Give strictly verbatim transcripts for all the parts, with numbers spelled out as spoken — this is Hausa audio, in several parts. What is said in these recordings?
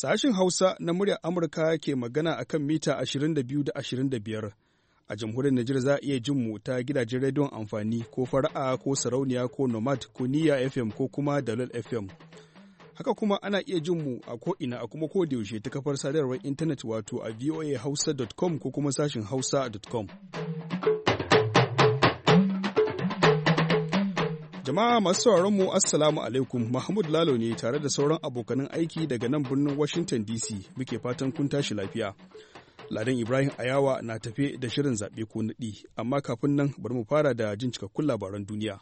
Sashin Hausa na muryar Amurka ke magana a kan mita ashirin da biyu da ashirin da biyar. A jamhuriyar Nijar za a iya jin mu ta gidajen rediyon amfani ko fara'a ko sarauniya ko nomad ko niyya F M ko kuma dalol F M. Haka kuma ana iya jin mu a ko'ina a kuma kodayaushe ta kafar sadarwar intanet wato a voa hausa dot com ko kuma sashin hausa dot com. Jama'a masu sauraron mu Assalamu alaikum, Mahmud Lalo ne tare da sauran abokanan aiki daga nan birnin Washington D C muke fatan kun tashi lafiya. Ladan Ibrahim Ayawa na tafe da shirin zaɓe ko naɗi, amma kafin nan bari mu fara da jin cikakkun labaran duniya.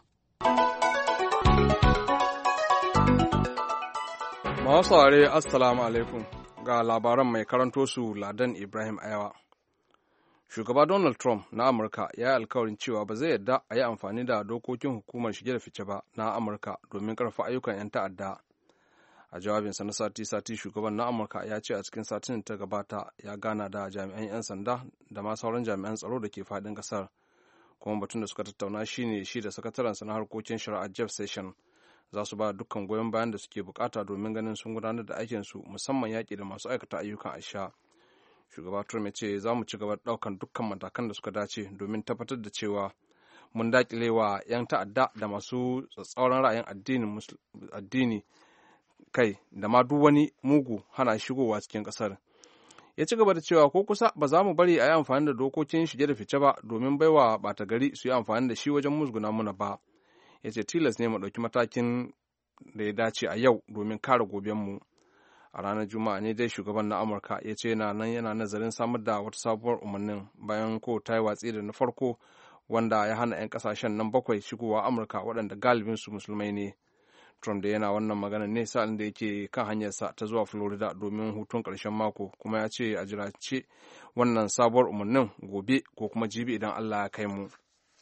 Masu saurare Assalamu alaikum ga labaran mai karanto su Ladan Ibrahim Ayawa. Shugaba Donald Trump na Amurka ya yi alkawarin cewa ba zai yarda a yi amfani da dokokin hukumar shige da fice ba na Amurka domin karfa ayyukan 'yan ta'adda. A jawabinsa na sati-sati, shugaban na Amurka ya ce a cikin satin ta gabata ya gana da jami'an 'yan sanda da ma sauran jami'an tsaro da ke faɗin ƙasar. Kuma batun da suka tattauna shi ne shi da sakatarensa na harkokin shari'a Jeff Sessions za su ba dukkan goyon bayan da suke bukata domin ganin sun gudanar da aikinsu, musamman yaƙi da masu aikata ayyukan aisha. Shugaba Trump ya ce za mu ci gaba da ɗaukan dukkan matakan da suka dace domin tabbatar da cewa mun daƙile wa 'yan ta'adda da masu tsatsauran ra'ayin addini kai da ma duk wani mugu hana shigowa cikin ƙasar. Ya ci gaba da cewa ko kusa ba za mu bari a yi amfani da dokokin shige da fice ba domin baiwa ɓata gari su yi amfani da shi wajen musguna muna ba. Ya ce tilas ne mu ɗauki matakin da ya dace a yau domin kare gobenmu. A ranar Juma'a ne dai shugaban na Amurka ya ce yana nan yana nazarin samar da wata sabuwar umarnin bayan ko ta yi watsi da na farko wanda ya hana 'yan kasashen nan bakwai shigowa Amurka waɗanda galibinsu musulmai ne. Trump da yana wannan magana ne sa'in da yake kan hanyarsa ta zuwa Florida domin hutun ƙarshen mako, kuma ya ce a jirace wannan sabuwar umarnin gobe ko kuma jibi idan Allah ya kai mu.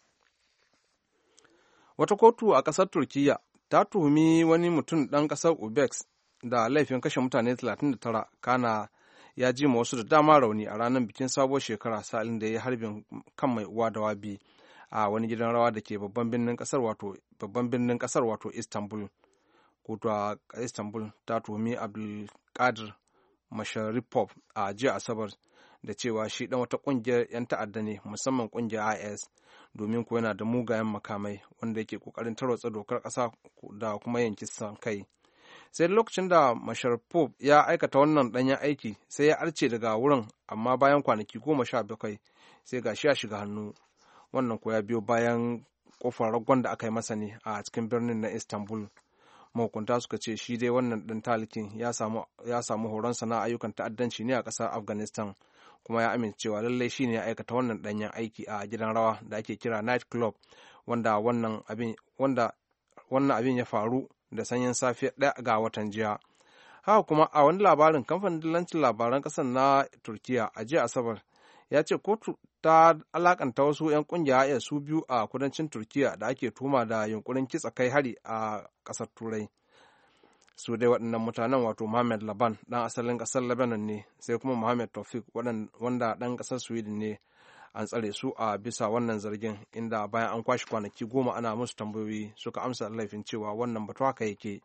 Wata kotu a ƙasar Turkiyya ta tuhumi wani mutum ɗan ƙasar Uzbek da laifin kashe mutane talatin da tara, kana ya ji ma wasu da dama rauni a ranar bikin sabuwar shekara sa'ilin da ya yi harbin kan mai uwa da wabi a wani gidan rawa da ke babban birnin ƙasar wato babban birnin ƙasar wato Istanbul. Kotu a Istanbul ta tuhumi Abdulkadir Masharipov a jiya Asabar da cewa shi dan wata kungiyar 'yan ta'adda ne, musamman kungiyar I S, domin ko yana da mugayen makamai wanda yake kokarin tarwatsa dokar ƙasa da kuma yanki san kai. Sai lokacin da Masharipov ya aikata wannan danyen aiki sai ya arce daga wurin, amma bayan kwanaki goma sha bakwai sai gashi ya shiga hannu. Wannan ko ya biyo bayan kofar ragon da aka yi masa ne a cikin birnin na Istanbul. Mahukunta suka ce shi dai wannan ɗan talikin ya samu horon sana ayyukan ta'addanci ne a ƙasar Afghanistan, kuma ya amincewa lallai shi ne ya aikata wannan ɗanyen aiki a gidan rawa da ake kira night club, wanda wannan abin wanda wannan abin ya faru da sanyin safe ɗaya ga watan jiya. Haka kuma a wani labarin, kamfanin dillancin labaran ƙasar na Turkiya a jiya Asabar ya ce kotu ta alakanta wasu 'yan kungiya su biyu a kudancin Turkiya da ake tuma da yunkurin kitsa kai hari a ƙasar Turai. Su dai waɗannan mutanen wato Mohamed Laban ɗan asalin ƙasar Lebanon ne, sai kuma Mohamed Tawfik wanda ɗan ƙasar Sweden ne. An tsare su a bisa wannan zargin, inda bayan an kwashe kwanaki goma ana musu tambayoyi suka amsa laifin cewa wannan batu haka yake.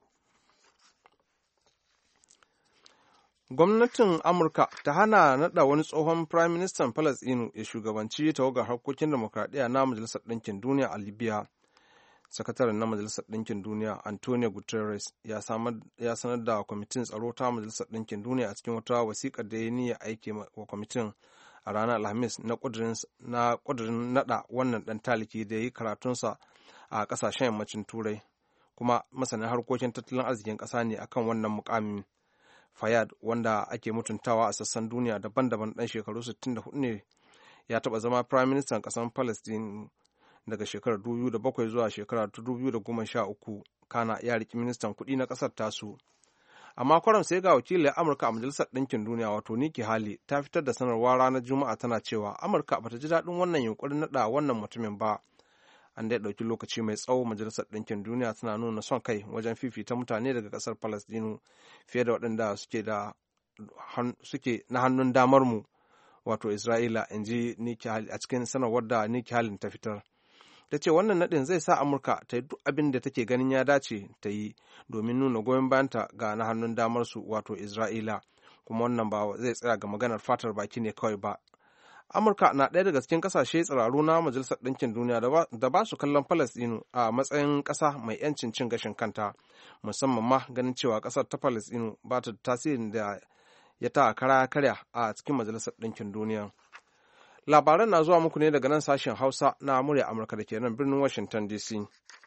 Gwamnatin Amurka ta hana naɗa wani tsohon Firayim Ministan Falasɗinu ya shugabanci tawagar harkokin demokradiyya na Majalisar Ɗinkin Duniya a Libya. Sakataren na Majalisar Ɗinkin Duniya Antonio Guterres ya sanar da kwamitin tsaro ta Majalisar Ɗinkin Duniya a cikin wata wasiƙar da ya niyya aiki wa kwamitin a ranar Alhamis na ƙudurin naɗa wannan ɗan taliki da ya yi karatunsa a ƙasashen yammacin Turai, kuma masanin harkokin tattalin arzikin ƙasa ne akan wannan muƙamin. Fayyad, wanda ake mutuntawa a sassan duniya daban-daban, ɗan shekaru sittin da hudu ne, ya taɓa zama Firayim Ministan ƙasar Palestine daga shekarar dubu biyu da bakwai zuwa shekarar dubu biyu da goma sha uku, kana ya riƙi ministan kuɗi na ƙasar tasu. Amma kwaram sai ga wakilin Amurka a Majalisar Ɗinkin Duniya wato Nikki Haley ta fitar da sanarwa ranar Juma'a tana cewa Amurka bata ji daɗin wannan yunkurin naɗa wannan mutumin ba. An dai ɗauki lokaci mai tsawo Majalisar Ɗinkin Duniya tana nuna son kai wajen fifita mutane daga ƙasar Falastinu fiye da waɗanda suke da suke na hannun damar mu wato Isra'ila, in ji Nikki Haley a cikin sanarwar da Nikki Haley ta fitar. Ta ce wannan naɗin zai sa Amurka ta yi duk abin da take ganin ya dace ta yi domin nuna goyon bayanta ga na hannun damar su wato Isra'ila, kuma wannan ba zai tsaya ga maganar fatar baki ne kawai ba. Amurka na ɗaya daga cikin ƙasashe tsiraru na Majalisar Ɗinkin Duniya da ba su kallon Falasɗinu a matsayin ƙasa mai 'yancin cin gashin kanta, musamman ma ganin cewa ƙasar ta Falasɗinu ba ta da tasirin da ya ta kara karya a cikin Majalisar Ɗinkin Duniya. Labaran na zuwa muku ne daga nan sashen Hausa na murya Amurka da ke nan birnin Washington D C.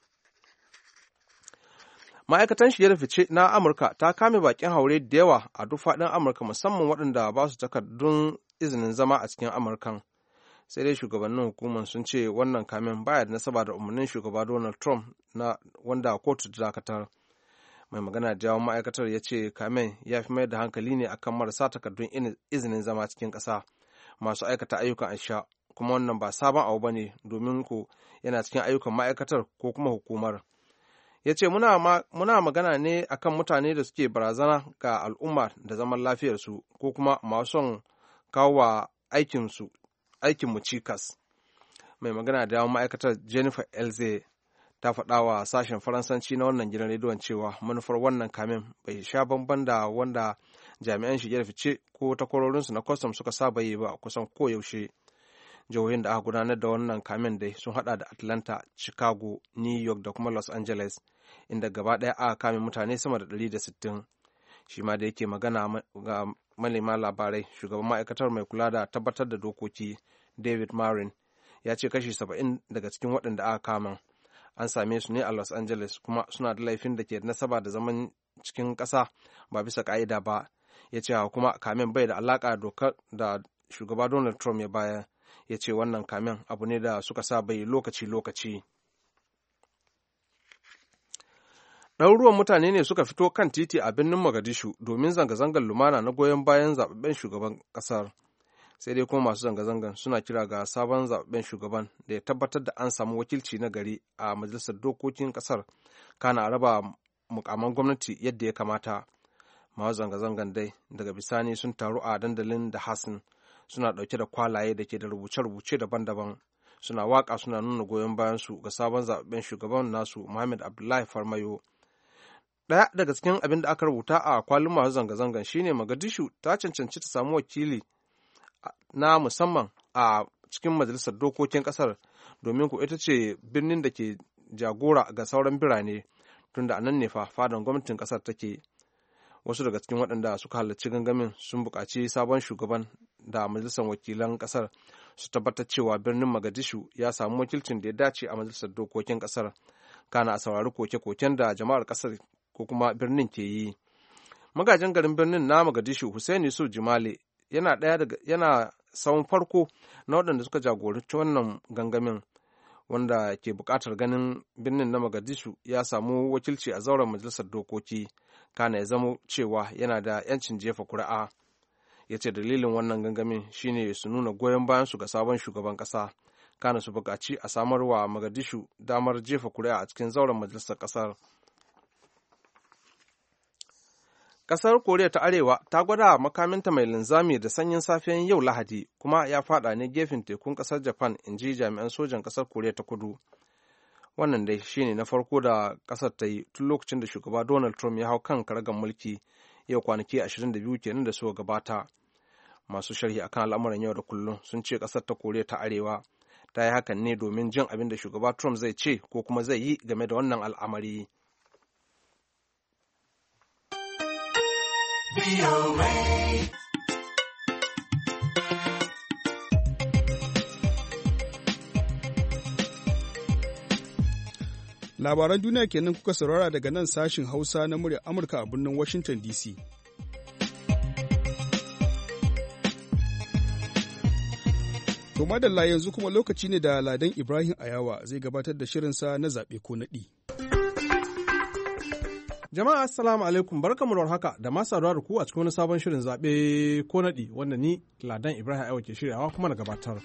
Ma'aikatan shige da fice na Amurka ta kame bakin haure da yawa a duk faɗin Amurka, musamman waɗanda ba su takardun izinin zama a cikin Amurkan. Sai dai shugabannin hukumar sun ce wannan kamen baya da nasaba da umarnin shugaba Donald Trump na wanda kotu ta dakatar. Mai magana da yawon ma'aikatar ya ce kamen ya fi mayar da hankali ne akan marasa takardun izinin zama cikin ƙasa masu aikata ayyukan aisha, kuma wannan ba sabon abu ba ne domin ko yana cikin ayyukan ma'aikatar ko kuma hukumar. Ya ce muna, muna magana ne akan mutane da suke barazana ga al'umma da zaman lafiyarsu ko kuma masu son kawo wa aikinsu aikinmu cikas. Mai magana da yawon ma'aikatar Jennifer Elze ta faɗa wa sashen Faransanci na wannan gidan rediyon cewa manufar wannan kamin bai sha bamban da wanda jami'an shige da fice ko takwarorinsu na kwastam suka saba yi ba kusan koyaushe. Jihohin da aka gudanar da wannan kamin dai sun hada da Atlanta, Chicago, New York da kuma Los Angeles, inda gaba ɗaya aka kame mutane sama da ɗari da sittin. Shi ma da yake magana ga manema labarai, shugaban ma'aikatar mai kula da tabbatar da dokoki David Marin ya ce kashi saba'in daga cikin waɗanda aka kama an same su ne a Los Angeles, kuma suna da laifin da ke nasaba da zaman cikin ƙasa ba bisa ƙa'ida ba. Ya ce kuma kamen bai da alaƙa dokar da shugaba Donald Trump ya bayar. Ya ce wannan kamen abu ne da suka sa bai lokaci-lokaci. Ɗaruruwan mutane ne suka fito kan titi a birnin Mogadishu domin zanga-zangar lumana na goyon bayan zaɓaɓɓen shugaban ƙasar. Sai dai kuma masu zanga-zangar suna kira ga sabon zaɓaɓɓen shugaban da ya tabbatar da an samu wakilci na gari a majalisar dokokin ƙasar, kana a raba mukaman gwamnati yadda ya kamata. Masu zanga-zangar dai daga bisani sun taru a dandalin da Hassan, suna ɗauke da kwalaye da ke da rubuce-rubuce daban-daban, suna waƙa suna nuna goyon bayansu ga sabon zaɓaɓɓen shugaban nasu Muhammad Abdullahi Farmayo. Ɗaya daga cikin abin da aka rubuta a kwalin masu zanga-zangan shine Mogadishu ta cancanci ta samu wakili na musamman a cikin majalisar dokokin ƙasar, domin ku ita ce birnin da ke jagora ga sauran birane, tunda a nan ne fa fadan gwamnatin ƙasar take. Wasu daga cikin waɗanda suka halarci gangamin sun buƙaci sabon shugaban da majalisar wakilan ƙasar su tabbatar cewa birnin Mogadishu ya samu wakilcin da ya dace a majalisar dokokin ƙasar, kana a saurari koke-koken da jama'ar ƙasar ko kuma birnin ke yi. Magajin garin birnin na Mogadishu Hussein Yusuf Jimale yana ɗaya daga yana sawun farko na waɗanda suka jagoranci wannan gangamin, wanda ke buƙatar ganin birnin na Mogadishu ya samu wakilci a zauren majalisar dokoki, kana ya zama cewa yana da 'yancin jefa kuri'a. Ya ce dalilin wannan gangamin shine su nuna goyon bayansu ga sabon shugaban ƙasa, kana su buƙaci a samar wa Mogadishu damar jefa kuri'a a cikin zauren majalisar ƙasar. Ƙasar Koriya ta Arewa ta gwada makaminta mai linzami da sanyin safiyan yau Lahadi, kuma ya fada ne gefen tekun ƙasar Japan, in ji jami'an sojan ƙasar Koriya ta Kudu. Wannan dai shine na farko da ƙasar ta yi tun lokacin da shugaba Donald Trump ya hau kan karagar mulki yau kwanaki ashirin da biyu kenan da suka gabata. Masu sharhi akan al'amuran yau da kullum sun ce ƙasar ta Koriya ta Arewa ta yi hakan ne domin jin abin da shugaba Trump zai ce ko kuma zai yi game da wannan al'amari. Labaran duniya kenan kuka saurara daga nan sashin Hausa na muryar Amurka a birnin Washington D C. To madalla yanzu kuma lokaci ne da Ladan Ibrahim Ayawa zai gabatar da shirinsa na zaɓe ko naɗi. Jama'a assalamu alaikum, barkamu da haka da masu saduwa da ku a cikin wani sabon shirin zaɓe ko naɗi wanda ni Ladan Ibrahim Ayawa ke shiryawa kuma na gabatar.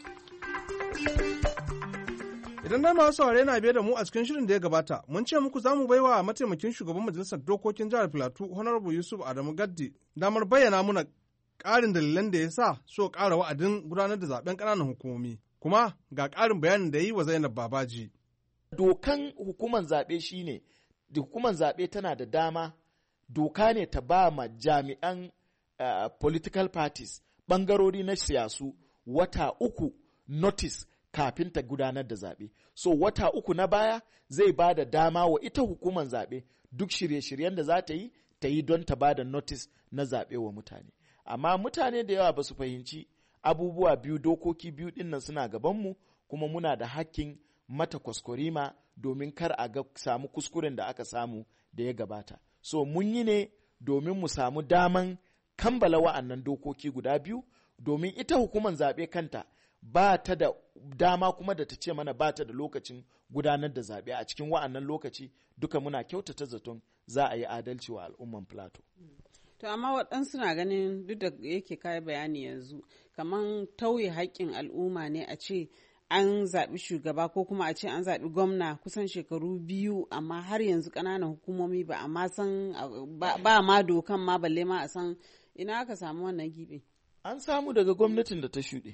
Idan dai masu saurare na biye da mu a cikin shirin da ya gabata, mun ce muku za mu bai wa mataimakin shugaban majalisar dokokin jihar Filato Honorable Yusuf Adamu Gaddi damar bayyana muna ƙarin dalilan da ya sa so ƙara wa'adin gudanar da zaɓen ƙananan hukumomi. Kuma ga ƙarin bayanin da ya yi wa Zainab Babaji. Dokan hukumar zaɓe shine da hukumar zaɓe tana da dama, doka ne ta ba ma jami'an uh, political parties, ɓangarori na siyasu wata uku notice kafin ta gudanar da zaɓe. So wata uku na baya zai ba da dama wa ita hukumar zaɓe duk shirye-shiryen da za ta yi, ta yi don ta ba da notice na zaɓe wa mutane. Amma mutane da yawa ba su fahimci abubuwa biyu, dokoki biyu ɗin nan suna gabanmu, kuma muna da hakkin mata kwaskwarima domin kar a ga samu kuskuren da aka samu da ya gabata. So mun yi ne domin mu samu daman kambala wa'annan dokoki guda biyu, domin ita hukumar zaɓe kanta ba ta da dama kuma da ta ce mana ba ta da lokacin gudanar da zaɓe a cikin wa'annan lokaci. Duka muna kyautata zaton za a yi adalci wa al'umman Plateau. To amma waɗansu na ganin duk da yake kai bayani yanzu kamar tauye haƙƙin al'umma ne a ce an zaɓi shugaba ko kuma a ce an zaɓi gwamna kusan shekaru biyu amma har yanzu ƙananan hukumomi ba a ma san ba ma dokan ma balle ma a san ina aka samu wannan gibe. An samu daga gwamnatin da ta shuɗe.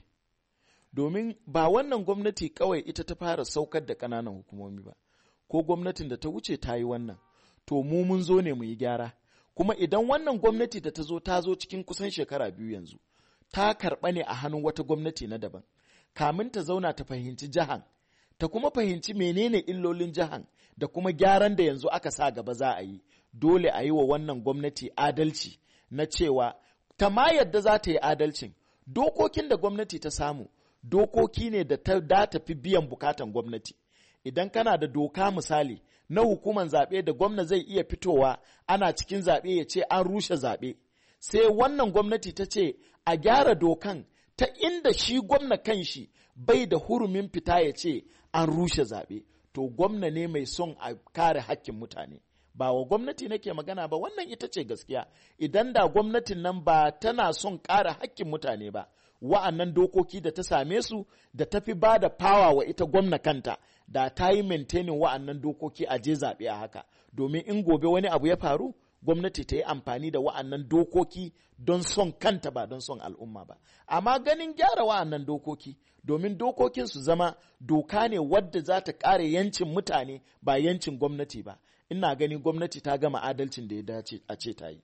Domin ba wannan gwamnati kawai ita ta fara saukar da ƙananan hukumomi ba, ko gwamnatin da ta wuce ta yi wannan, to mu mun zo ne mu yi gyara. Kuma idan wannan gwamnati da ta zo ta zo cikin kusan shekara biyu yanzu, ta karɓa ne a hannun wata gwamnati na daban, kamin ta zauna ta fahimci jahan, ta kuma fahimci menene illolin jahan da kuma gyaran da yanzu aka sa gaba za a yi. Dole a yi wa wannan gwamnati adalci na cewa ta ma yadda za ta yi adalcin. Dokokin da gwamnati ta samu, dokoki ne da ta da tafi biyan bukatan gwamnati. Idan kana da doka misali na hukuman zaɓe da gwamna zai iya fitowa ana cikin zaɓe ya ce an rushe zaɓe, sai wannan gwamnati ta ce a gyara dokan ta inda shi gwamna kanshi bai da hurumin fita ya ce an rushe zaɓe, to gwamna ne mai son a kare hakkin mutane. Ba wa gwamnati nake magana ba, wannan ita ce gaskiya. Idan da gwamnatin nan ba tana son kare hakkin mutane ba, wa'annan dokoki da ta same su da tafi ba da fawa wa ita gwamna kanta, da ta yi maintaining wa'annan dokoki a je zaɓe a haka. Domin in gobe wani abu ya faru, gwamnati ta yi amfani da wa'annan dokoki don son kanta ba don son al'umma ba. Amma ganin gyara wa'annan dokoki, domin dokokin su zama doka ne wadda za ta kare yancin mutane ba yancin gwamnati ba. Ina ganin gwamnati ta gama adalcin da ya dace a ce ta yi.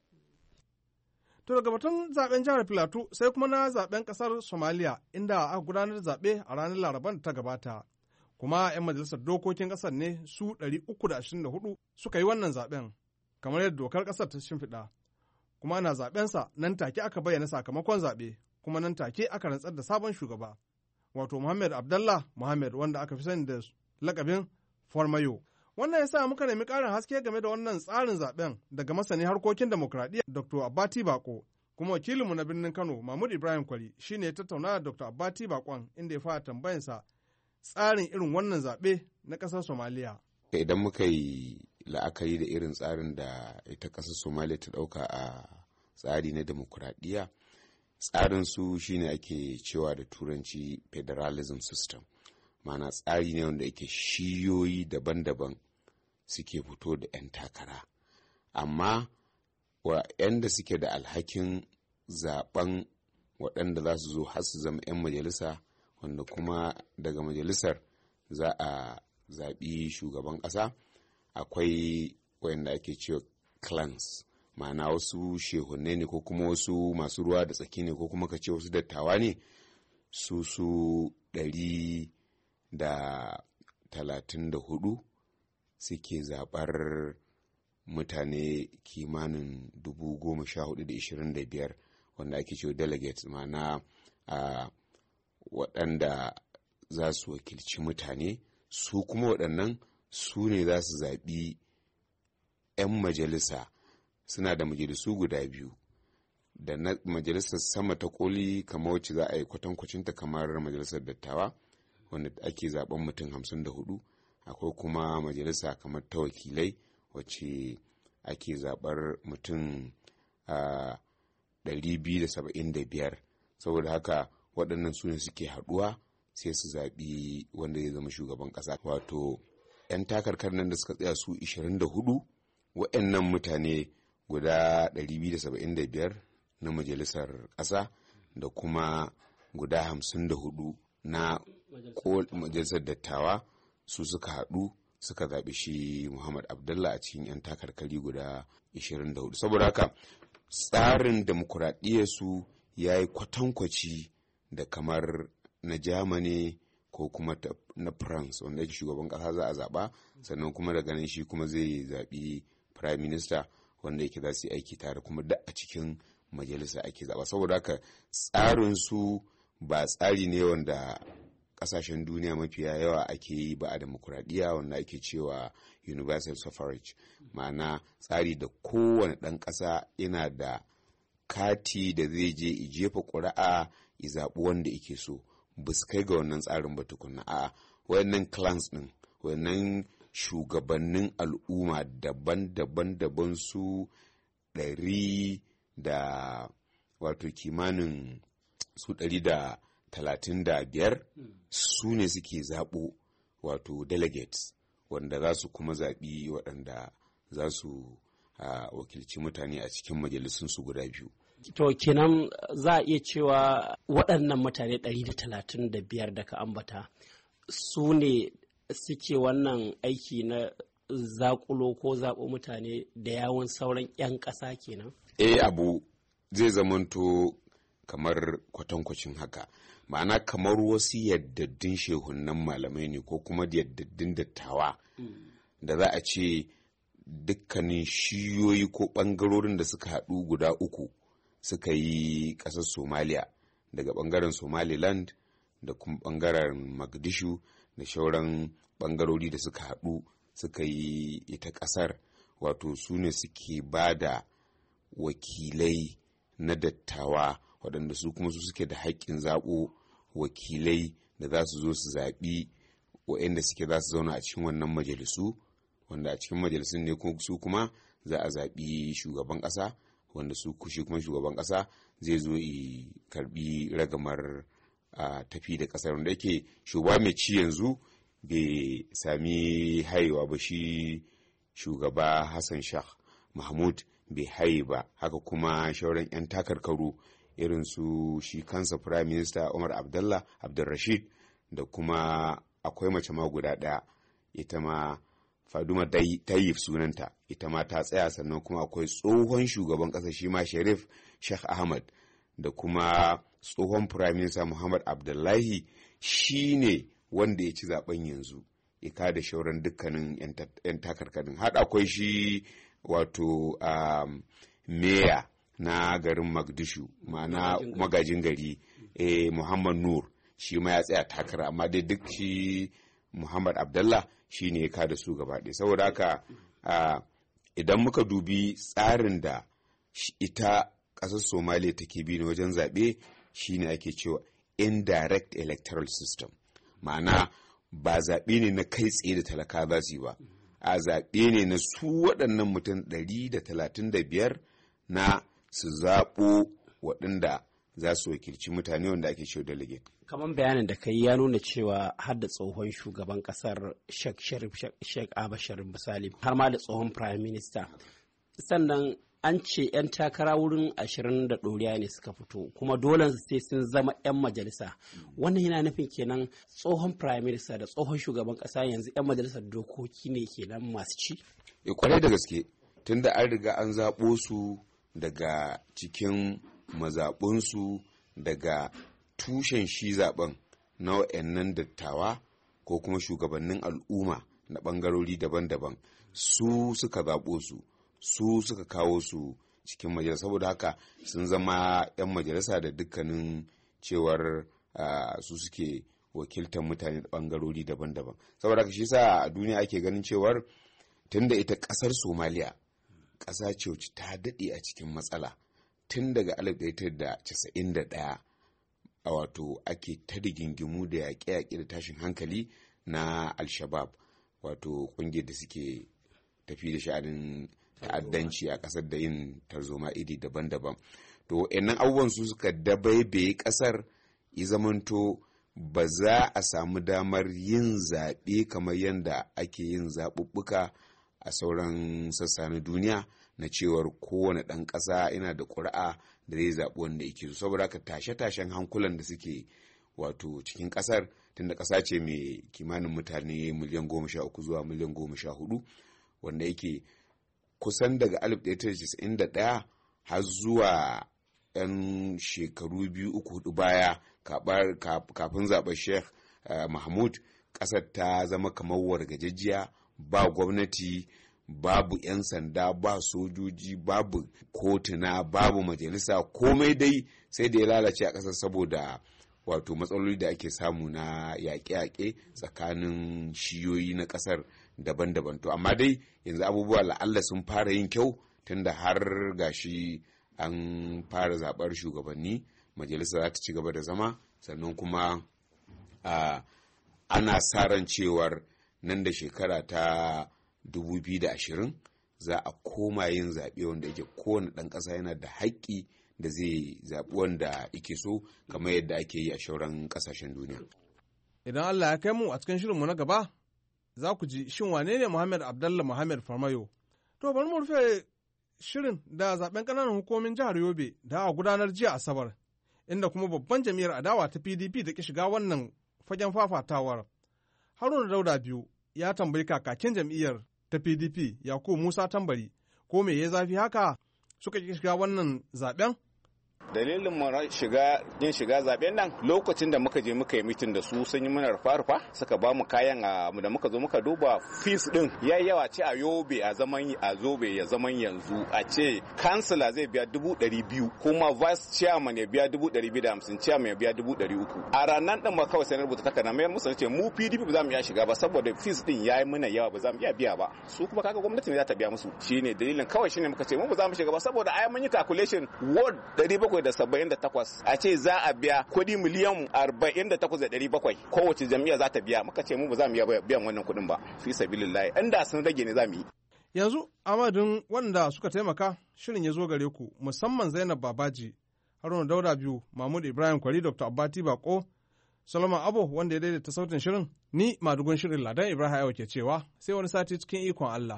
To daga batun zaben jihar Filato sai kuma na zaben kasar Somalia inda aka gudanar da zaɓe a ranar Laraban da ta gabata. Kuma 'yan majalisar dokokin ƙasar ne su ɗari uku da ashirin da hudu suka yi wannan zaben kamar yadda dokar ƙasar ta shimfiɗa. Kuma ana zaɓensa nan take aka bayyana sakamakon zaɓe kuma nan take aka rantsar da sabon shugaba. Wato Muhammad Abdallah Muhammad wanda aka fi sani da lakabin Formayo. Wannan ya sa muka nemi ƙarin haske game da wannan tsarin zaben daga masani harkokin demokradiyya Doctor Abbati Bako, kuma wakilinmu na birnin Kano Mahmud Ibrahim Kwari shine ya tattauna da Doctor Abbati Bakon inda ya fara tambayansa tsarin irin wannan zaɓe na ƙasar Somaliya. Idan muka yi la'akari da irin tsarin da ita ƙasar Somaliya ta ɗauka a tsari na demokradiyya, tsarin su shine ake cewa da turanci federalism system. Mana tsari ne wanda yake shiyoyi daban-daban suke fito da 'yan takara, amma wa 'yan da suke da alhakin zaben waɗanda za su zo har su zama 'yan majalisa, wanda kuma daga majalisar za a zaɓi shugaban ƙasa, akwai wanda ake cewa clans, ma'ana wasu shehunne ne ko kuma wasu masu ruwa da tsaki ne ko kuma ka ce wasu dattawa ne, su su ɗari da talatin da hudu suke zaɓar mutane kimanin dubu goma sha hudu da ishirin da biyar wanda ake cewa delegates, ma'ana a waɗanda za su wakilci mutane, su kuma waɗannan su ne za su zaɓi 'yan majalisa. Suna da majalisu guda biyu, da na majalisar sama ta koli kamar wacce za a yi kwatankwacinta kamar majalisar dattawa wanda ake zaben mutum hamsin da hudu, akwai kuma majalisa kamar ta wakilai wacce ake zabar mutum a ɗari biyu da saba'in da biyar. Saboda haka waɗannan su ne suke haɗuwa sai su zaɓi wanda zai zama shugaban ƙasa. Wato 'yan takarkar nan da suka tsaya su ishirin da hudu, waɗannan mutane guda ɗari biyu da saba'in da biyar na majalisar ƙasa da kuma guda hamsin da hudu na majalisar dattawa su suka haɗu suka zaɓi shi Muhammad Abdullah a cikin 'yan takarkari guda ishirin da hudu. Saboda haka tsarin demokuraɗiyyarsu ya yi kwatankwaci da kamar na Germany ko kuma na France, wanda yake shugaban ƙasa za a zaɓa, sannan kuma daga nan shi kuma zai zaɓi prime minister wanda yake za su yi aiki tare, kuma da a cikin majalisa ake zaɓa. Saboda haka tsarin su ba tsari ne wanda ƙasashen duniya mafiya yawa ake yi ba a demokuraɗiyya, wanda ake cewa universal suffrage, ma'ana tsari da kowane ɗan ƙasa yana da kati da zai je i jefa ƙuri'a i zaɓi wanda yake so. Ba su kai ga wannan tsarin ba tukunna. A wayannan clans ɗin, wayannan shugabannin al'umma daban-daban daban su ɗari da wato kimanin su ɗari da talatin da biyar su ne suke zaɓo wato delegates wanda za su kuma zaɓi waɗanda za su wakilci mutane a cikin majalisunsu guda biyu. To kenan za a iya cewa waɗannan mutane ɗari da talatin da biyar da ka ambata su ne suke wannan aiki na zakulo ko zaɓo mutane da yawon sauran 'yan ƙasa kenan? Eh, abu zai zamanto kamar kwatankwacin haka, ma'ana kamar wasu yaddaddun shehunan malamai ne ko kuma yaddaddun dattawa da za a ce dukkanin shiyoyi ko ɓangarorin da suka haɗu guda uku suka yi ƙasar Somalia, daga ɓangaren Somaliland da kuma ɓangaren Mogadishu da shauran ɓangarori da suka haɗu suka yi ita ƙasar, wato su ne suke ba da wakilai na dattawa waɗanda su kuma su suke da haƙƙin zaɓo wakilai da za su zo su zaɓi waɗanda suke za su zauna a cikin wannan majalisu, wanda a cikin majalisun ne su kuma za a zaɓi shugaban ƙasa, wanda su kushi kuma shugaban ƙasa zai zo i karɓi ragamar a tafi da ƙasar, wanda yake shugaba mai ci yanzu bai sami haihuwa ba, shi shugaba Hassan Sheikh Mahmud bai haye ba, haka kuma shauran 'yan takarkaru irin su shi kansa Prime Minister Umar Abdullah Abdulrashid, da kuma akwai mace ma guda ɗaya ita ma Faduma Tayyib sunanta, ita ma ta tsaya, sannan kuma akwai tsohon shugaban ƙasa shi ma Sharif Sheikh Ahmad, da kuma tsohon Prime Minister Muhammad Abdullahi shi ne wanda ya ci zaben yanzu ya kada shauran dukkanin 'yan takarkarin. Har akwai shi wato um, meya na garin Mogadishu, ma'ana magajin gari eh, Muhammad Nur, shi ma ya tsaya takara, amma dai duk shi Muhammad Abdullah shi ne ya kada su gaba ɗaya. Saboda haka uh, idan muka dubi tsarin da ita ƙasar Somalia take bi na wajen zaɓe, shi ne ake cewa indirect electoral system, ma'ana ba zaɓe ne na kai tsaye da talaka za su yi ba, a zaɓe ne na su waɗannan mutum ɗari da talatin da biyar na su zaɓo waɗanda za su wakilci mutane wanda ake cewa delegate. Kamar bayanin da kai ya nuna cewa har da tsohon shugaban kasar Sheikh Sharif Sheikh Ahmad Sharif misali, har ma da tsohon prime minister. Sannan an ce 'yan takara wurin ashirin da ɗoriya ne suka fito, kuma dole sai sun zama 'yan majalisa. Wannan yana nufin kenan tsohon prime minister da tsohon shugaban ƙasa yanzu 'yan majalisar dokoki ne kenan masu ci? Ya kwarai da gaske, tunda an riga an zaɓo su daga cikin mazaɓunsu, daga tushen shi zaɓen na wa'annan dattawa ko kuma shugabannin al'umma na ɓangarori daban-daban, su suka zaɓo su, su suka kawo su cikin majalisa. Saboda haka sun zama 'yan majalisa da dukkanin cewar uh, su suke wakiltar mutane da ɓangarori daban-daban. Saboda haka shi sa a duniya ake ganin cewar tunda ita ƙasar Somaliya ƙasa ce wacce ta daɗe a cikin matsala tun daga alif ɗaya tara da casa'in da ɗaya, a wato ake ta rigingimu da yaƙe-yaƙe da tashin hankali na al-shabab, wato ƙungiyar da suke tafi da sha'anin ta'addanci a ƙasar da yin tarzoma iri daban-daban. To wa'annan abubuwan su suka dabaibaye ƙasar, ya zamanto ba za a samu damar yin zaɓe kamar yadda ake yin zaɓuɓɓuka a sauran sassa na duniya, na cewar kowane ɗan ƙasa yana da ƙuri'a da zai zaɓi wanda yake so. Saboda haka tashe-tashen hankulan da suke wato cikin ƙasar, tunda ƙasa ce mai kimanin mutane miliyan goma sha uku zuwa miliyan goma sha hudu, wanda yake kusan daga alif ɗaya tara casa'in da ɗaya har zuwa 'yan shekaru biyu uku hudu baya kafin zaɓen Sheikh Mahmud, ƙasar ta zama kamar wargajejiya, ba gwamnati, babu 'yan sanda, ba sojoji, babu kotuna, babu majalisa, komai dai sai da ya lalace a ƙasar saboda wato matsaloli da ake samu na yaƙe-yaƙe tsakanin shiyoyi na ƙasar daban-daban. To amma dai yanzu abubuwa la'alla sun fara yin kyau tunda har gashi an fara zaɓar shugabanni, majalisa za ta ci gaba da zama, sannan kuma uh, ana sa ran cewar nan da shekara ta dubu biyu da ashirin za a koma yin zaɓe wanda yake kowane ɗan ƙasa yana da haƙƙi da zai zaɓi wanda yake so kamar yadda ake yi a shauran ƙasashen duniya. Idan Allah ya kai mu a cikin shirinmu na gaba za ku ji shin wane ne Muhammad Abdallah Muhammad Farmayo. To bari mu rufe shirin da zaɓen ƙananan hukumomin jihar Yobe da a gudanar jiya Asabar, inda kuma babban jam'iyyar adawa ta P D P da ki shiga wannan fagen fafatawar. Haruna Dauda biyu ya tambayi kakakin jam'iyyar ta P D P Yakubu Musa Tambari ko me ya zafi haka suka ki shiga wannan zaben? Dalilin mu shiga yin shiga zaben nan lokacin da muka je muka yi mitin da su sun yi mana rufa-rufa suka ba mu kayan da muka zo muka duba fees din yayi yawa ce a Yobe a zaman a Zobe ya zaman yanzu a ce kansila zai biya dubu ɗari biyu kuma vice chairman ya biya dubu ɗari biyu da hamsin chairman ya biya dubu ɗari uku a ranar din ma kawai sai na rubuta takarda mayar musu ce mu P D P ba za mu iya shiga ba saboda fees din yayi mana yawa ba za mu iya biya ba su kuma kaga gwamnati ne za ta biya musu shine dalilin kawai shine muka ce mu ba za mu shiga ba saboda ai mun yi calculation ward ɗari bakwai da saba'in da takwas a ce za a biya kuɗi miliyan arba'in da takwas da ɗari bakwai kowace jam'iyya za ta biya muka ce mu ba za mu iya biyan wannan kuɗin ba fi sabilillahi inda sun rage ne za mu yi. Yanzu amadin wanda suka taimaka shirin ya zo gare ku musamman Zainab Babaji, Haruna Dauda biyu, Mahmud Ibrahim Kwari, Doctor Abbati Bako, Solomon Abo wanda ya daidaita sautin shirin, ni madugun shirin Ladan Ibrahim Ayo ke cewa sai wani sati cikin ikon Allah.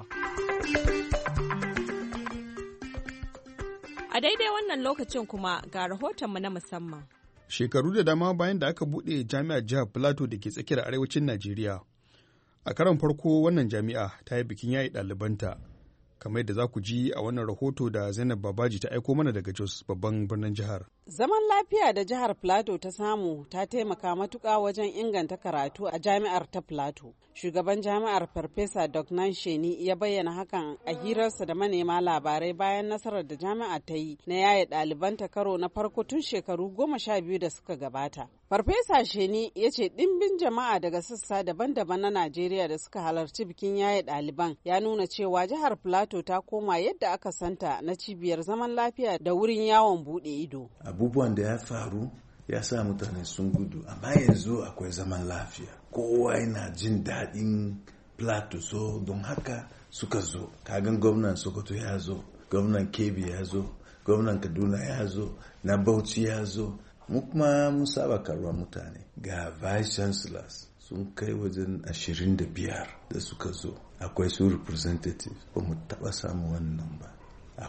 A daidai wannan lokacin kuma ga rahotonmu na musamman. Shekaru da dama bayan da aka buɗe jami'ar jihar Plateau da ke tsakiyar arewacin Najeriya. A karon farko wannan jami'a ta yi bikin yayi ɗalibanta, kamar yadda za ku ji a wannan rahoto da Zainab Babaji ta aiko mana daga Jos babban birnin jihar. Zaman lafiya da jihar Plateau ta samu ta taimaka matuƙa wajen inganta karatu a jami'ar ta Plateau. Shugaban jami'ar Farfesa Dognan Sheni ya bayyana hakan a hirarsa da manema labarai bayan nasarar da jami'a ta yi na yaye ɗalibanta karo na farko tun shekaru goma sha biyu da suka gabata. Farfesa Sheni ya ce ɗimbin jama'a daga sassa daban-daban na Najeriya da suka halarci bikin yaye ɗaliban ya nuna cewa jihar Plateau ta koma yadda aka santa na cibiyar zaman lafiya da wurin yawon buɗe ido. Abubuwan da ya faru ya sa mutane sun gudu, amma yanzu akwai zaman lafiya. Kowa yana jin daɗin Plateau, so don haka suka zo. Kagan gwamnan Sokoto ya zo, gwamnan Kebbi ya zo, gwamnan Kaduna ya zo, na Bauchi ya zo. Mu kuma mun saba karuwa mutane. Ga vice chancellors sun kai wajen ashirin da biyar da suka zo. Akwai su representative, ba mu taɓa samu wannan ba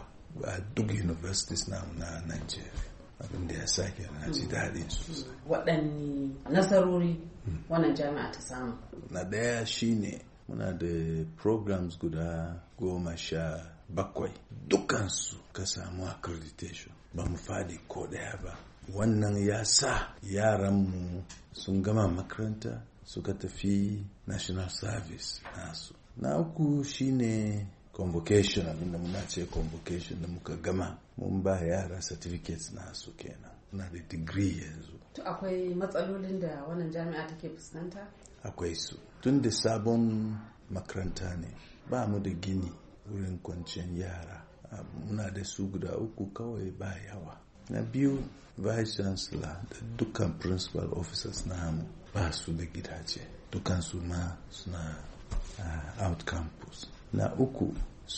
a duk universities na na Nigeria. Abin da ya sake na ji daɗin sosai. Waɗanne nasarori wannan jami'a ta samu? Na ɗaya shine muna da programs guda goma sha bakwai. Dukansu ka samu accreditation. Ba mu fadi ko ɗaya ba. Wannan ya sa yaranmu sun gama makaranta suka tafi national service nasu. Na uku shine convocation, abinda muna ce convocation da muka gama mun ba yara certificates nasu kenan. Muna da degree yanzu. To akwai matsalolin da wannan jami'a take fuskanta? Akwai su. Tun da sabon makaranta ne ba mu da gini wurin kwanciyar yara. Muna da su guda uku kawai ba yawa. Na biyu vice chancellor da dukkan principal officers namu ba su da gidaje. Dukansu ma suna uh, out campus. Na uku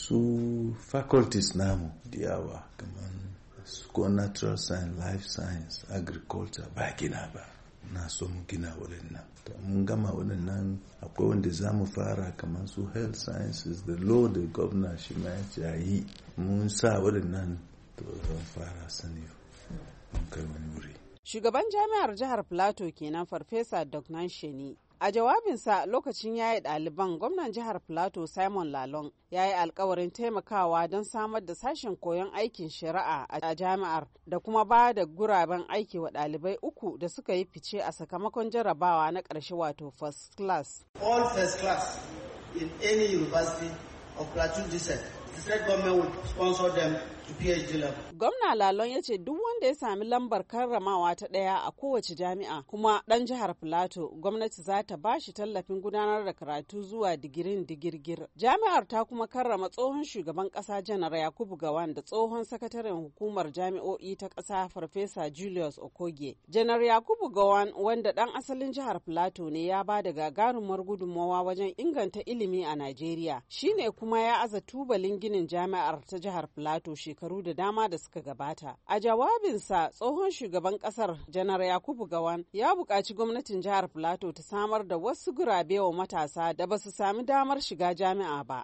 su faculties namu diyawa kamar ko natural science, life science, agriculture ba gina ba. Na so mu gina waɗannan. To mun gama waɗannan akwai wanda za mu fara kamar su health sciences da law da governor shi ma ya yi. Mun sa waɗannan to zan fara sani mun kai wani wuri. Shugaban jami'ar jihar Plateau kenan Farfesa Dognan Sheni. A jawabinsa lokacin yaye ɗaliban, gwamnan jihar Plateau Simon Lalong ya yi alkawarin taimakawa don samar da sashen koyon aikin shari'a a jami'ar da kuma ba da guraben aiki wa ɗalibai uku da suka yi fice a sakamakon jarrabawa na ƙarshe wato first class. All first class in any university of Plateau District, the state government will sponsor them to P H D level. Gwamna Lalon ya ce duk wanda ya sami lambar karramawa ta ɗaya a kowace jami'a kuma ɗan jihar Plateau, gwamnati za ta ba shi tallafin gudanar da karatu zuwa digirin digirgir. Jami'ar ta kuma karrama tsohon shugaban ƙasa Janar Yakubu Gawan da tsohon sakataren hukumar jami'o'i ta ƙasa Farfesa Julius Okoge. Janar Yakubu Gawan, wanda ɗan asalin jihar Plateau ne, ya ba da gagarumar gudunmawa wajen inganta ilimi a Najeriya. Shi ne kuma ya aza tubalin ginin jami'ar ta jihar Plateau shekaru da dama da suka gabata. A jawabinsa, tsohon shugaban kasar Janar Yakubu Gawan ya buƙaci gwamnatin jihar Plateau ta samar da wasu gurabe wa matasa da ba su sami damar shiga jami'a ba.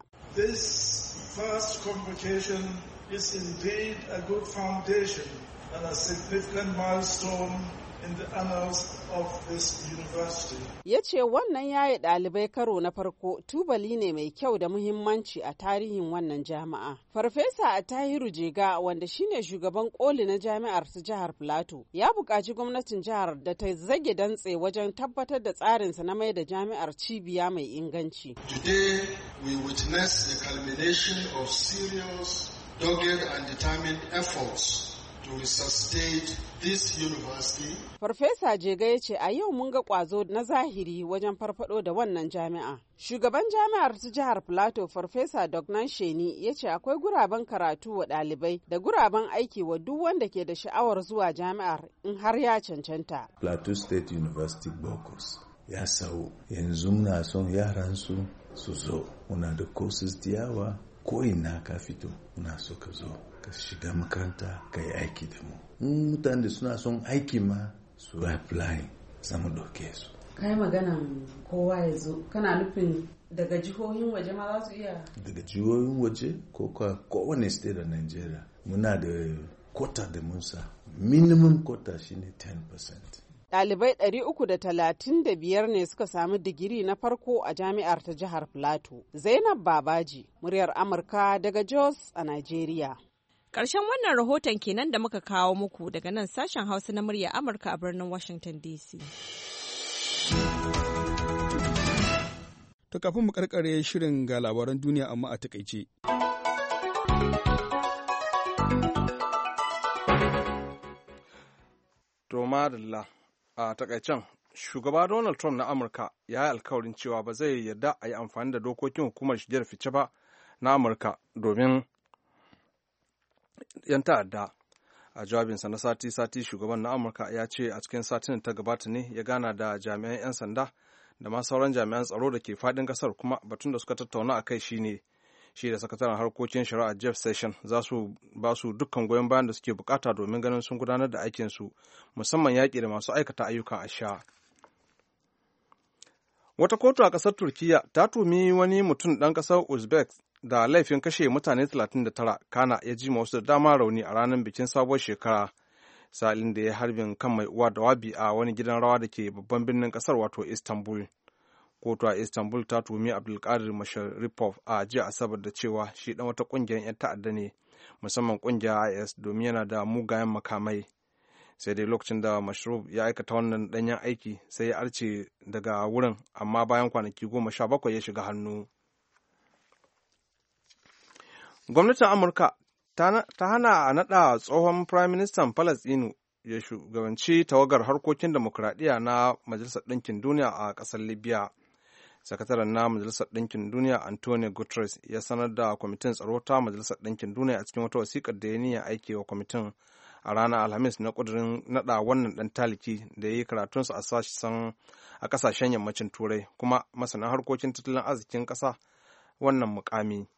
This first convocation is indeed a good foundation and a significant milestone in the annals of this university. Ya ce wannan yaye ɗalibai karo na farko tubali ne mai kyau da muhimmanci a tarihin wannan jami'a. Farfesa Atahiru Jega, wanda shine shugaban koli na jami'ar ta jihar Plateau, ya buƙaci gwamnatin jihar da ta zage dantse wajen tabbatar da tsarinsa na mai da jami'ar cibiya mai inganci. Today we witness the culmination of serious, dogged and determined efforts to resuscitate this university. Farfesa Jega ya ce a yau mun ga kwazo na zahiri wajen farfado da wannan jami'a. Shugaban jami'ar ta jihar Plateau, Farfesa Dognan Sheni, ya ce akwai guraben karatu wa ɗalibai da guraben aiki wa duk wanda ke da sha'awar zuwa jami'ar in har ya cancanta. Plateau State University Bokos ya sau yanzu muna son yaran su su zo. Muna da courses da yawa, ko ina ka fito muna so ka zo ka shiga makaranta ka yi aiki da mu. Mutane da suna son aiki ma su apply samu doke su. Kai maganan kowa ya zo, kana nufin daga jihohin waje ma za su iya? Daga jihohin waje ko kowane state a Nigeria muna da quota da musa, minimum quota shine ten percent. Ɗalibai ɗari uku da talatin da biyar ne suka sami digiri na farko a jami'ar ta jihar Plateau. Zainab Babaji, muryar Amurka daga Jos a Najeriya. Ƙarshen wannan rahoton kenan da muka kawo muku daga nan sashen Hausa na muryar Amurka a birnin Washington D C. To kafin mu karkare shirin ga labaran duniya amma a takaice. To madalla. A takaicen, shugaba Donald Trump na Amurka ya yi alkawarin cewa ba zai yarda a yi amfani da dokokin hukumar shige da fice ba na Amurka domin 'yan ta'adda. A jawabinsa na sati-sati, shugaban na Amurka ya ce a cikin satin ta gabata ne ya gana da jami'an 'yan sanda da ma sauran jami'an tsaro da ke faɗin ƙasar, kuma batun da suka tattauna a kai shine shi da sakataren harkokin shari'a Jeff Sessions za su ba su dukkan goyon bayan da suke bukata domin ganin sun gudanar da aikinsu, musamman yaƙi da masu aikata ayyukan asha. Wata kotu a ƙasar Turkiyya ta tumi wani mutum ɗan ƙasar Uzbek da laifin kashe mutane talatin da tara, kana ya ji wasu da dama rauni a ranar bikin sabuwar shekara, salin da ya harbin kan mai uwa da wabi a wani gidan rawa da ke babban birnin ƙasar wato Istanbul. Kotu a Istanbul ta tumi Abdulkadir Masharipov a jiya Asabar da cewa shi dan wata kungiyar 'yan ta'adda ne, musamman kungiyar I S, domin yana da mugayen makamai. Sai dai lokacin da Masharipov ya aikata wannan danyen aiki sai ya arce daga wurin, amma bayan kwanaki goma sha bakwai ya shiga hannu. Gwamnatin Amurka ta hana a naɗa tsohon Prime Minister Falasɗinu ya shugabanci tawagar harkokin demokuraɗiyya na Majalisar Ɗinkin Duniya a ƙasar Libya. Sakataren na Majalisar Ɗinkin Duniya Antonio Guterres ya sanar da kwamitin tsaro ta Majalisar Ɗinkin Duniya a cikin wata wasiƙar da ya niyya aiki wa kwamitin a ranar Alhamis na ƙudurin naɗa wannan ɗan taliki da ya yi karatunsa a ƙasashen yammacin Turai kuma masanin harkokin tattalin arzikin ƙasa wannan mukami.